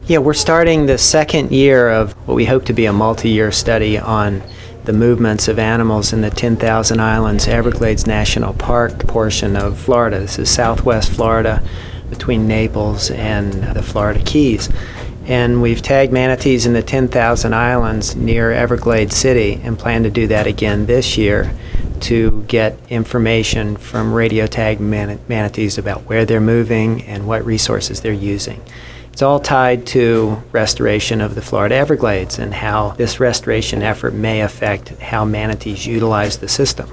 Yeah, we're starting the second year of what we hope to be a multi-year study on the movements of animals in the 10,000 Islands Everglades National Park portion of Florida. This is southwest Florida between Naples and the Florida Keys. And we've tagged manatees in the 10,000 Islands near Everglades City and plan to do that again this year to get information from radio tagged manatees about where they're moving and what resources they're using. It's all tied to restoration of the Florida Everglades and how this restoration effort may affect how manatees utilize the system.